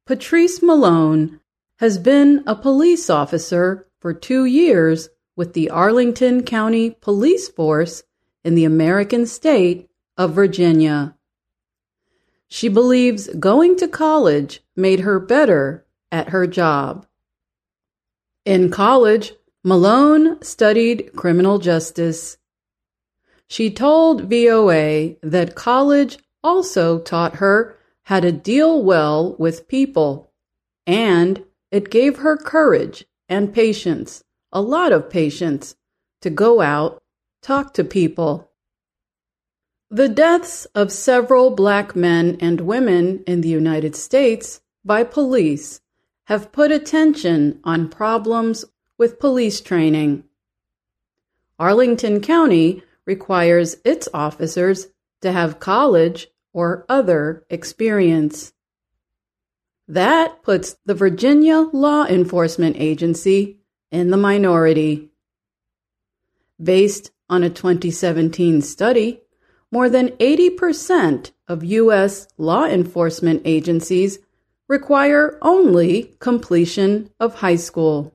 Patrice Malone has been a police officer for 2 years with the Arlington County Police Force in the American state of Virginia. She believes going to college made her better at her job. In college, Malone studied criminal justice. She told VOA that college also taught her how to deal well with people, and it gave her courage and patience, a lot of patience, to go out, talk to people. The deaths of several black men and women in the United States by police have put attention on problems with police training. Arlington County requires its officers to have college or other experience. That puts the Virginia Law Enforcement Agency in the minority. Based on a 2017 study, more than 80% of U.S. law enforcement agencies require only completion of high school.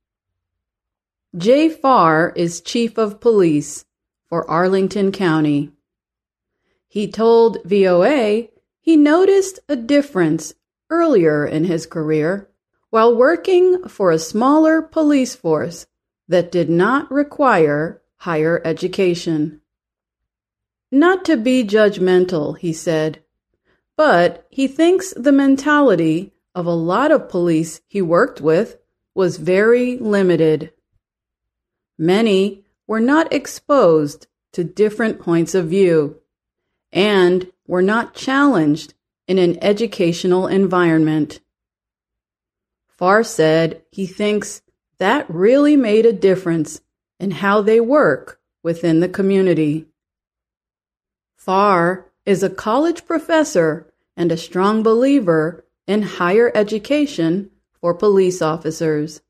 Jay Farr is chief of police for Arlington County. He told VOA he noticed a difference earlier in his career while working for a smaller police force that did not require higher education. Not to be judgmental, he said, but he thinks the mentality of a lot of police he worked with was very limited. Many were not exposed to different points of view and were not challenged in an educational environment. Farr said he thinks that really made a difference in how they work within the community. Farr is a college professor and a strong believer in higher education for police officers.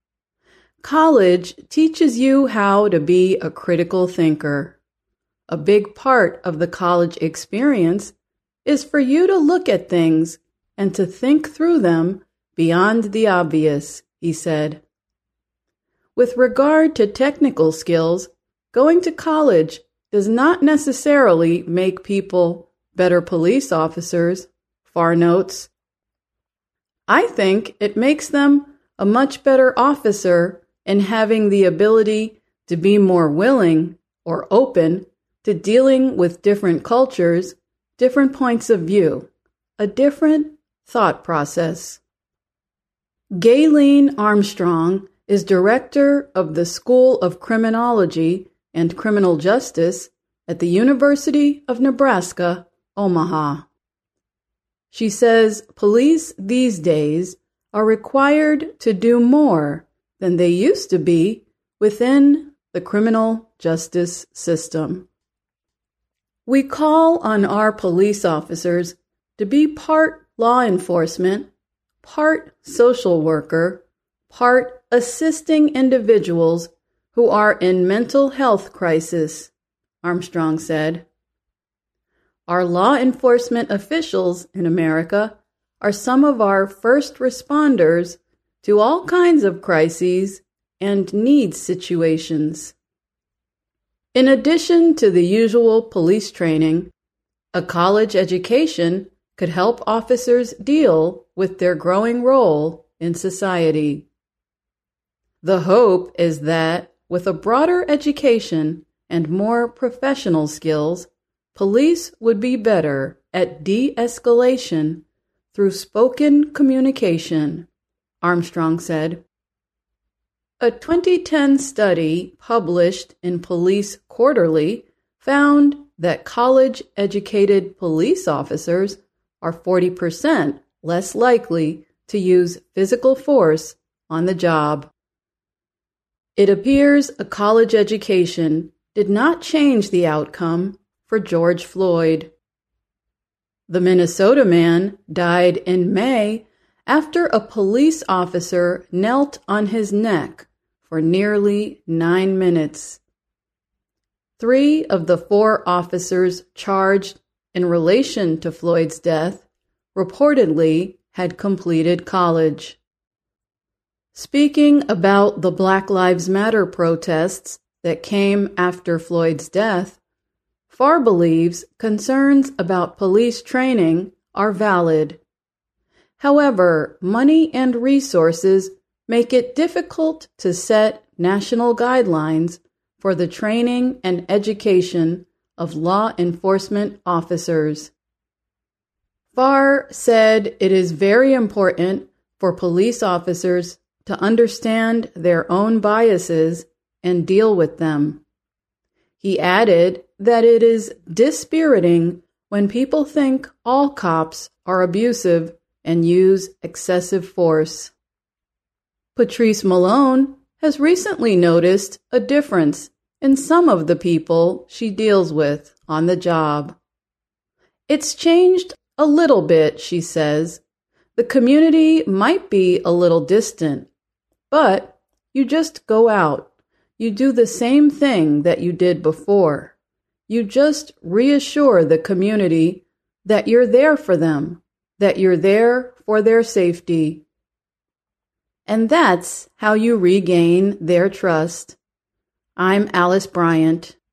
College teaches you how to be a critical thinker. A big part of the college experience is for you to look at things and to think through them beyond the obvious, he said. With regard to technical skills, going to college does not necessarily make people better police officers, Farr notes. I think it makes them a much better officer in having the ability to be more willing or open to dealing with different cultures, different points of view, a different thought process. Gayleen Armstrong is director of the School of Criminology and Criminal Justice at the University of Nebraska, Omaha. She says police these days are required to do more than they used to be within the criminal justice system. We call on our police officers to be part law enforcement, part social worker, part assisting individuals who are in mental health crisis, Armstrong said. Our law enforcement officials in America are some of our first responders to all kinds of crises and needs situations. In addition to the usual police training, a college education could help officers deal with their growing role in society. The hope is that, with a broader education and more professional skills, police would be better at de-escalation through spoken communication, Armstrong said. A 2010 study published in Police Quarterly found that college-educated police officers are 40% less likely to use physical force on the job. It appears a college education did not change the outcome for George Floyd. The Minnesota man died in May after a police officer knelt on his neck for nearly 9 minutes. 3 of the 4 officers charged in relation to Floyd's death reportedly had completed college. Speaking about the Black Lives Matter protests that came after Floyd's death, Farr believes concerns about police training are valid. However, money and resources make it difficult to set national guidelines for the training and education of law enforcement officers. Farr said it is very important for police officers to understand their own biases and deal with them. He added that it is dispiriting when people think all cops are abusive and use excessive force. Patrice Malone has recently noticed a difference in some of the people she deals with on the job. It's changed a little bit, she says. The community might be a little distant, but you just go out. You do the same thing that you did before. You just reassure the community that you're there for them, that you're there for their safety. And that's how you regain their trust. I'm Alice Bryant.